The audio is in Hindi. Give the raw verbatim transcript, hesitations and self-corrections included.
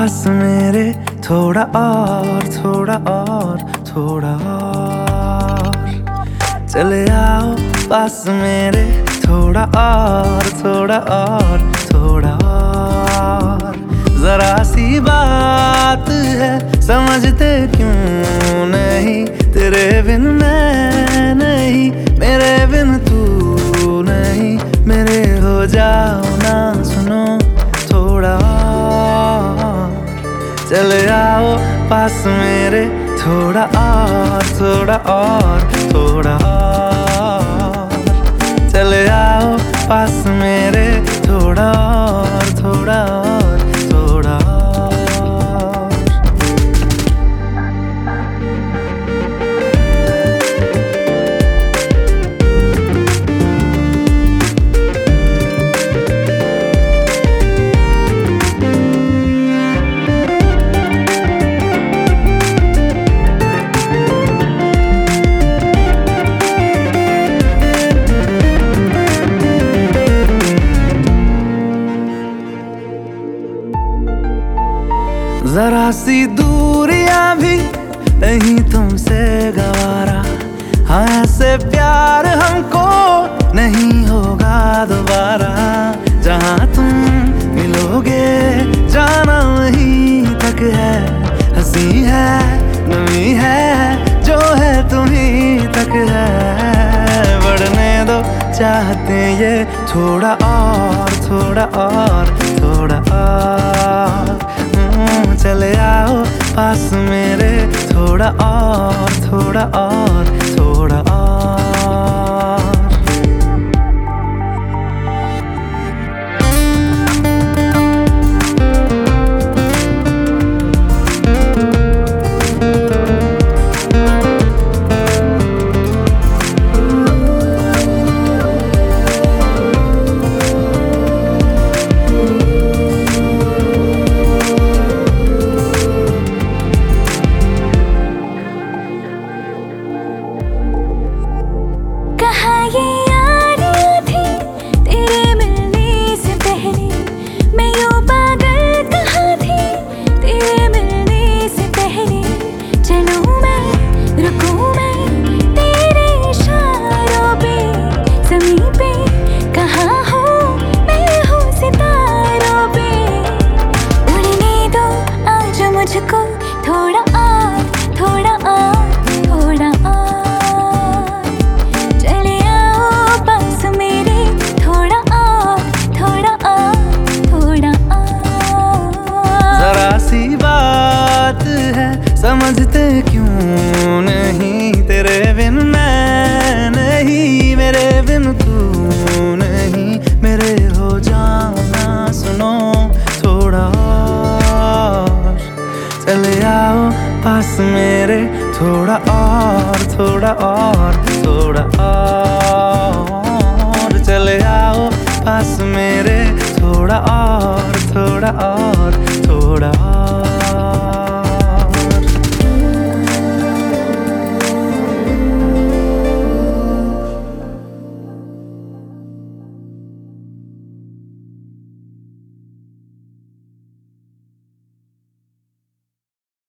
पास मेरे थोड़ा और थोड़ा और थोड़ा और चले आओ पास मेरे थोड़ा और थोड़ा और थोड़ा और जरा सी बात है समझते क्यों नहीं तेरे बिन मैं नहीं मेरे बिन तू नहीं मेरे हो जाओ ना सुनो थोड़ा और चले आओ पास मेरे थोड़ा और थोड़ा और थोड़ा और चले आओ पास मेरे थोड़ा और थोड़ा और थोड़ा और जरा सी दूरियां भी नहीं तुमसे गवारा हाँ ऐसे प्यार हमको नहीं होगा दोबारा जहाँ तुम मिलोगे जाना वहीं तक है हंसी है नमी है जो है तुम्हीं तक है बढ़ने दो चाहते ये थोड़ा और थोड़ा और थोड़ा और चले आओ पास मेरे थोड़ा और थोड़ा और थोड़ा और मुझको थोड़ा और थोड़ा और थोड़ा और चले आओ पास मेरे थोड़ा और थोड़ा और थोड़ा और जरा सी बात है समझते क्यों नहीं तेरे बिन मैं नहीं मेरे बिन तू